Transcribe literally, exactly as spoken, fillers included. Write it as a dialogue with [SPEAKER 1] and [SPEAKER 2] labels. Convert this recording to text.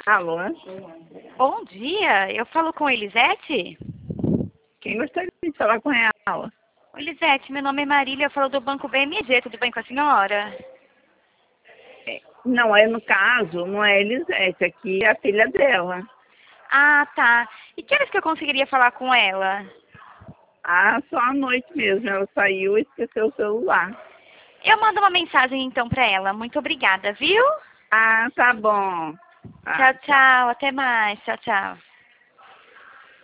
[SPEAKER 1] Alô?
[SPEAKER 2] Bom dia, eu falo com Elisete?
[SPEAKER 1] Quem gostaria de falar com ela?
[SPEAKER 2] Elisete, meu nome é Marília, eu falo do Banco B M G, tudo bem com a senhora?
[SPEAKER 1] É, Não, é no caso, não é Elisete, aqui é a filha dela.
[SPEAKER 2] Ah, tá. E que horas que eu conseguiria falar com ela?
[SPEAKER 1] Ah, só à noite mesmo, ela saiu e esqueceu o celular.
[SPEAKER 2] Eu mando uma mensagem então pra ela. Muito obrigada, viu?
[SPEAKER 1] Ah, tá bom. Ah,
[SPEAKER 2] Tchau, tchau. Até mais. Tchau, tchau.